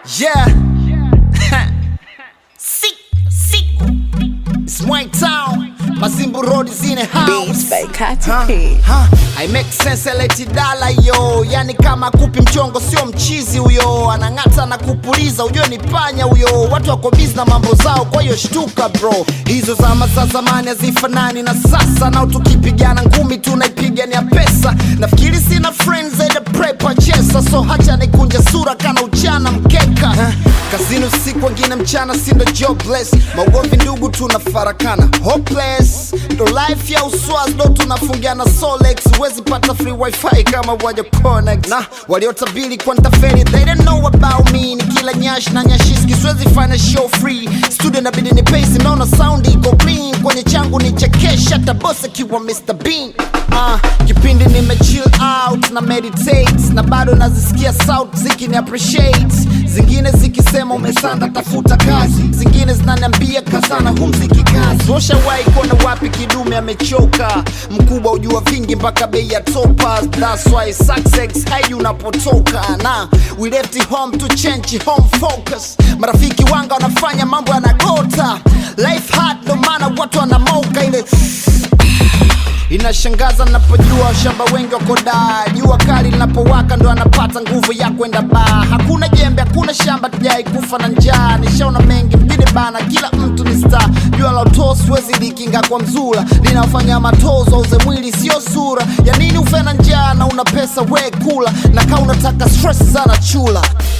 Yeah. It's my town. Mazimbu Road is in a house. Beats by Katy P. I make sense eleti dala yo. Yani kama kupi mchongo sio mchizi uyo. Anangata na kupuliza ujue ni panya uyo. Watu wako busy na mambo zao kwa hiyo shtuka bro. Hizo zama za zamani hazifanani na sasa. Na tukipigana ngumi tunaipigania pesa. Nafikiri sina friends at the prepper chesa. So hacha nikunje sura kana uchana mkeka. Kazini usiku wengine mchana sindo jobless. Maugomvi ndugu tunafarakana hopeless. Ndo life ya uswaz ndo tunafungiana Solex. Wezi pata free wifi kama waja connect. Na waliotabili kwa ntaferi they don't know about me. Ni kila nyash na nyashiski siwezi fanya show free. Studio na bidi ni pace naona sound iko clean. Kwenye changu ni chekesha hata boss akiwa Mr. Bean. Kipindi nime chill out na meditate. Na bado nazisikia sauti ziki ni appreciate. Zingine zikisema umesanda tafuta kazi. Zingine zinaniambia kazana humziki kazi. Washawahi kuona wapi kidume amechoka. Mkubwa ujua vingi mpaka bei ya toppers. That's why success haiji unapotoka. Na we left it home to change home focus. Marafiki wanga wanafanya mambo yanagota. Life hard ndo maana watu wanamoka ile. Inashangaza napojua shamba wengi wako daa. Jua kali linapowaka ndo anapata nguvu ya kwenda baa. Hakuna jembe, hakuna shamba tujai kufa na njaa. Nishaona mengi mjini bana, kila mtu ni star. Jua la utosi wezi likinga kwa mzula. Linafanya matozo uze mwili sio sura. Ya nini ufe na njaa na una pesa we kula. Na kaa unataka stress sana chula.